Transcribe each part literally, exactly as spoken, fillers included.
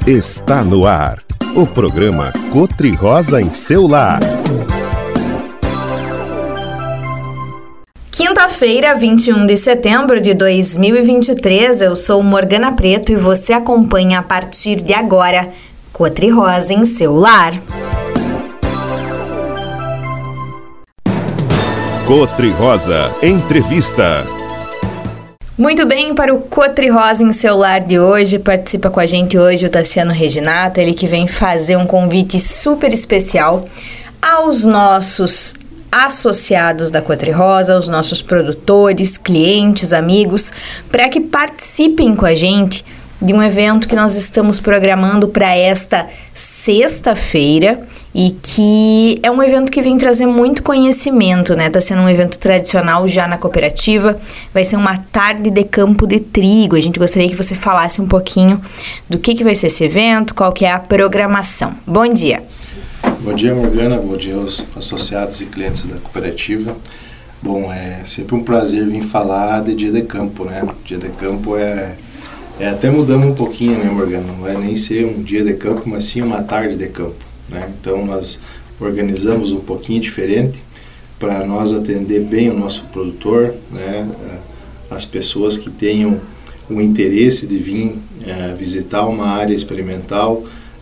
Está no ar, o programa Cotri-Rosa em seu lar. Quinta-feira, vinte e um de setembro de dois mil e vinte e três, eu sou Morgana Preto e você acompanha a partir de agora Cotri-Rosa em seu lar. Cotri-Rosa Entrevista. Muito bem, para o Cotri-Rosa em seu lar de hoje, participa com a gente hoje o Tassiano Reginato, ele que vem fazer um convite super especial aos nossos associados da Cotri-Rosa, aos nossos produtores, clientes, amigos, para que participem com a gente de um evento que nós estamos programando para esta sexta-feira e que é um evento que vem trazer muito conhecimento, né? Tá sendo um evento tradicional já na cooperativa, vai ser uma tarde de campo de trigo. A gente gostaria que você falasse um pouquinho do que, que vai ser esse evento, qual que é a programação. Bom dia! Bom dia, Morgana, bom dia aos associados e clientes da cooperativa. Bom, é sempre um prazer vir falar de dia de campo, né? Dia de campo é... É, até mudamos um pouquinho, né, Morgana? Não vai nem ser um dia de campo, mas sim uma tarde de campo, né? Então, nós organizamos um pouquinho diferente para nós atender bem o nosso produtor, né? As pessoas que tenham o interesse de vir é, visitar uma área experimental,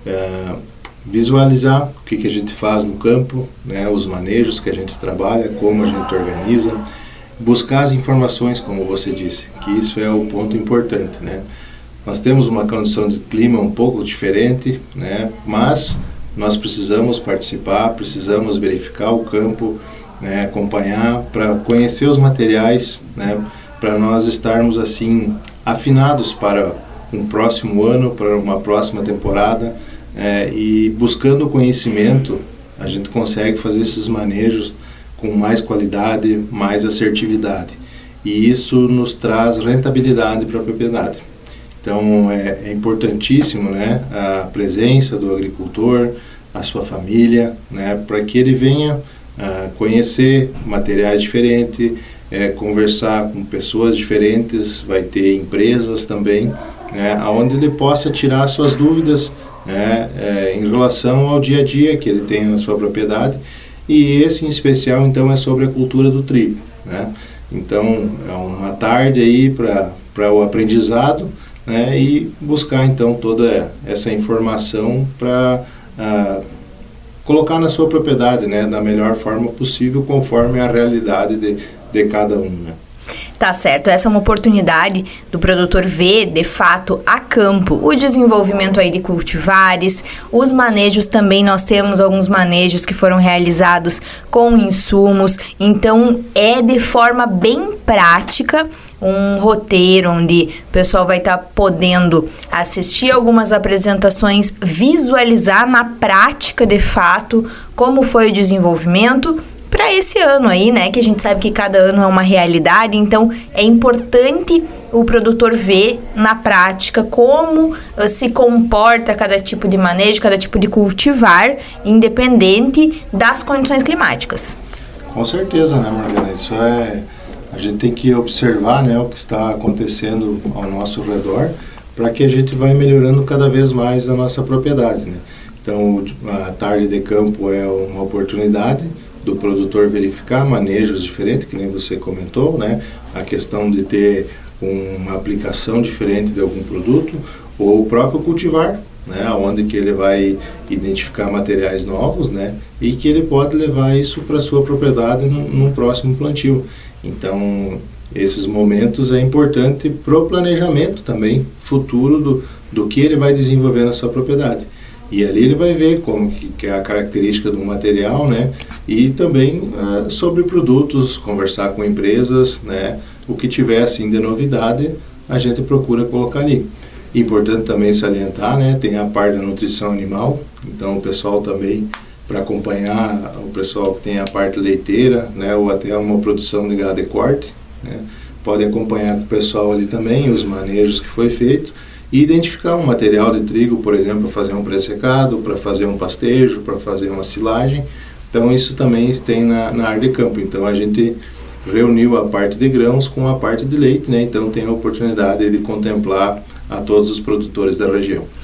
é, visualizar o que, que a gente faz no campo, né? Os manejos que a gente trabalha, como a gente organiza, buscar as informações, como você disse, que isso é o ponto importante, né? Nós temos uma condição de clima um pouco diferente, né? Mas nós precisamos participar, precisamos verificar o campo, né? Acompanhar para conhecer os materiais, né? Para nós estarmos assim afinados para um próximo ano, para uma próxima temporada, é, e buscando conhecimento, a gente consegue fazer esses manejos com mais qualidade, mais assertividade. E isso nos traz rentabilidade para a propriedade. Então é, é importantíssimo, né, a presença do agricultor, a sua família, né, para que ele venha uh, conhecer materiais diferentes, é, conversar com pessoas diferentes, vai ter empresas também, né, onde ele possa tirar suas dúvidas, né, é, em relação ao dia a dia que ele tem na sua propriedade. E esse em especial então é sobre a cultura do trigo, né? Então é uma tarde aí para para o aprendizado, né? E buscar então toda essa informação para uh, colocar na sua propriedade, né? Da melhor forma possível, conforme a realidade de, de cada um, né? Tá certo, essa é uma oportunidade do produtor ver, de fato, a campo, o desenvolvimento aí de cultivares, os manejos também, nós temos alguns manejos que foram realizados com insumos, então é de forma bem prática, um roteiro onde o pessoal vai estar tá podendo assistir algumas apresentações, visualizar na prática, de fato, como foi o desenvolvimento para esse ano aí, né, que a gente sabe que cada ano é uma realidade, então é importante o produtor ver na prática como uh, se comporta cada tipo de manejo, cada tipo de cultivar, independente das condições climáticas. Com certeza, né, Morgana? Isso é... A gente tem que observar, né, o que está acontecendo ao nosso redor, para que a gente vai melhorando cada vez mais a nossa propriedade, né? Então, a tarde de campo é uma oportunidade do produtor verificar manejos diferentes, que nem você comentou, né? A questão de ter uma aplicação diferente de algum produto, ou o próprio cultivar, né? Onde que ele vai identificar materiais novos, né? E que ele pode levar isso para sua propriedade num, num próximo plantio. Então, esses momentos é importante para o planejamento também futuro do, do que ele vai desenvolver na sua propriedade. E ali ele vai ver como que, que é a característica do material, né? E também uh, sobre produtos, conversar com empresas, né? O que tiver assim de novidade, a gente procura colocar ali. Importante também salientar, né? Tem a parte da nutrição animal, então o pessoal também, para acompanhar o pessoal que tem a parte leiteira, né? Ou até uma produção de gado de corte, né? Pode acompanhar com o pessoal ali também os manejos que foi feito, e identificar um material de trigo, por exemplo, para fazer um pré-secado, para fazer um pastejo, para fazer uma silagem. Então isso também tem na, na área de campo. Então a gente reuniu a parte de grãos com a parte de leite, né? Então tem a oportunidade de contemplar a todos os produtores da região.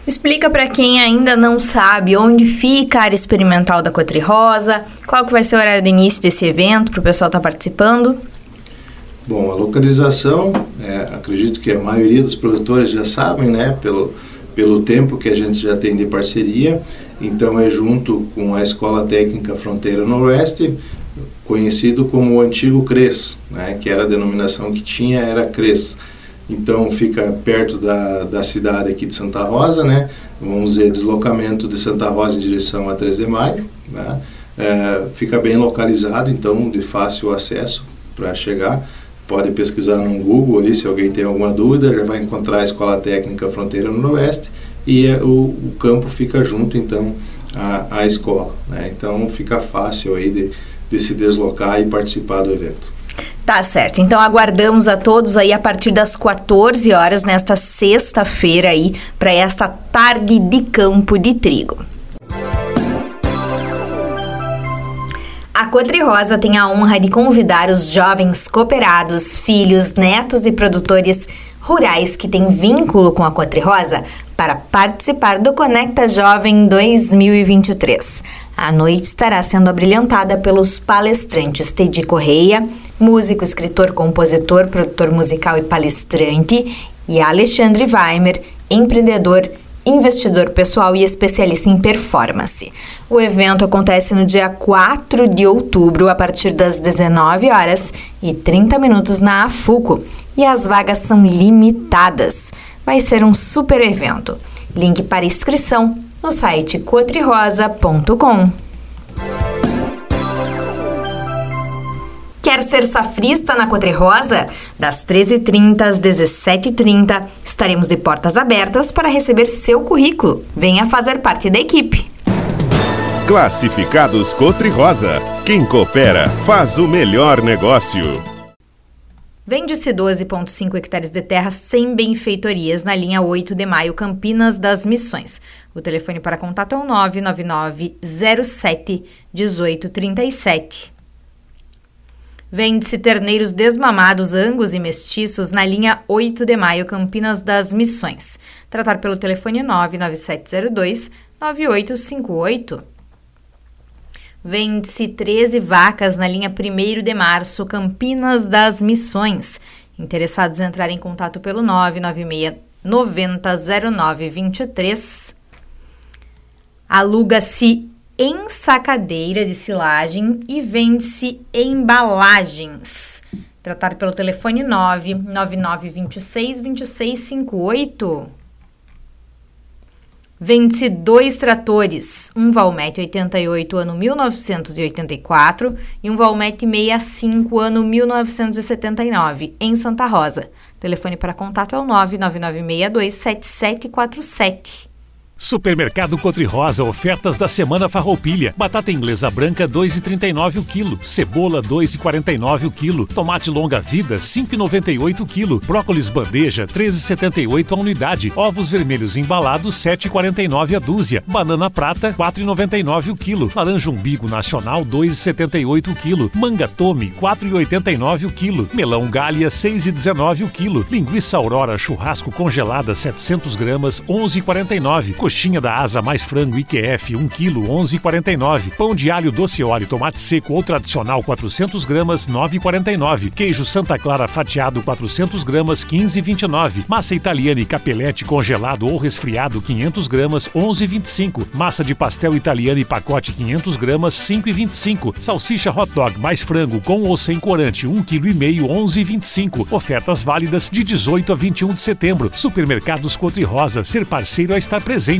Explica para quem ainda não sabe onde fica a área experimental da Cotri-Rosa, qual que vai ser o horário do início desse evento para o pessoal estar tá participando. Bom, a localização, é, acredito que a maioria dos produtores já sabem, né, pelo, pelo tempo que a gente já tem de parceria. Então é junto com a Escola Técnica Fronteira Noroeste, conhecido como o antigo CRES, né, que era a denominação que tinha, era CRES. Então fica perto da, da cidade aqui de Santa Rosa, né? Vamos dizer, deslocamento de Santa Rosa em direção a três de maio, né? É, fica bem localizado, então de fácil acesso para chegar. Pode pesquisar no Google ali, se alguém tem alguma dúvida, já vai encontrar a Escola Técnica Fronteira Noroeste e é, o, o campo fica junto, então, à, à escola, né? Então fica fácil aí de, de se deslocar e participar do evento. Tá certo, então aguardamos a todos aí a partir das quatorze horas nesta sexta-feira aí para esta tarde de campo de trigo. A Cotri-Rosa tem a honra de convidar os jovens cooperados, filhos, netos e produtores rurais que têm vínculo com a Cotri-Rosa para participar do Conecta Jovem dois mil e vinte e três. A noite estará sendo abrilhantada pelos palestrantes Tedi Correia, músico, escritor, compositor, produtor musical e palestrante, e Alexandre Weimer, empreendedor, investidor pessoal e especialista em performance. O evento acontece no dia quatro de outubro, a partir das dezenove horas e trinta minutos na Afuco, e as vagas são limitadas. Vai ser um super evento. Link para inscrição no site cotri rosa ponto com. Quer ser safrista na Cotri-Rosa? Das treze e trinta às dezessete e trinta, estaremos de portas abertas para receber seu currículo. Venha fazer parte da equipe. Classificados Cotri-Rosa. Quem coopera faz o melhor negócio. Vende-se doze vírgula cinco hectares de terra sem benfeitorias na linha oito de maio, Campinas das Missões. O telefone para contato é o nove nove nove, zero sete, um oito três sete. Vende-se terneiros desmamados, angus e mestiços na linha oito de maio, Campinas das Missões. Tratar pelo telefone nove nove sete zero dois, nove oito cinco oito. Vende-se treze vacas na linha primeiro de março, Campinas das Missões. Interessados em entrar em contato pelo nove nove seis, nove zero zero nove dois três. Aluga-se ensacadeira de silagem e vende-se embalagens. Tratar pelo telefone nove nove nove dois seis, dois seis cinco oito. Vende-se dois tratores, um Valmet oitenta e oito, ano mil novecentos e oitenta e quatro, e um Valmet sessenta e cinco, ano mil novecentos e setenta e nove, em Santa Rosa. Telefone para contato é o nove nove nove seis dois sete sete quatro sete. Supermercado Cotri-Rosa, ofertas da semana Farroupilha. Batata inglesa branca dois reais e trinta e nove o quilo, cebola dois reais e quarenta e nove o quilo, tomate longa vida cinco reais e noventa e oito o quilo, brócolis bandeja três reais e setenta e oito a unidade, ovos vermelhos embalados sete reais e quarenta e nove a dúzia, banana prata quatro reais e noventa e nove o quilo, laranja umbigo nacional dois reais e setenta e oito o quilo, manga tome quatro reais e oitenta e nove o quilo, melão galha seis reais e dezenove o quilo, linguiça aurora churrasco congelada setecentos gramas onze reais e quarenta e nove, coxinha da asa mais frango I Q F um quilo, onze reais e quarenta e nove. Pão de alho doce óleo tomate seco ou tradicional quatrocentos gramas, nove reais e quarenta e nove. Queijo Santa Clara fatiado quatrocentos gramas, quinze reais e vinte e nove. Massa italiana e capelete congelado ou resfriado quinhentos gramas, onze reais e vinte e cinco. Massa de pastel italiana e pacote quinhentos gramas, cinco reais e vinte e cinco. Salsicha hot dog mais frango com ou sem corante, um vírgula cinco quilo, onze reais e vinte e cinco. Ofertas válidas de dezoito a vinte e um de setembro. Supermercados Cotri-Rosa, ser parceiro é estar presente.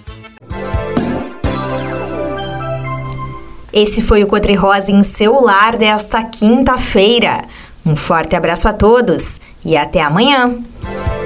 Esse foi o Cotri-Rosa em seu lar desta quinta-feira. Um forte abraço a todos e até amanhã!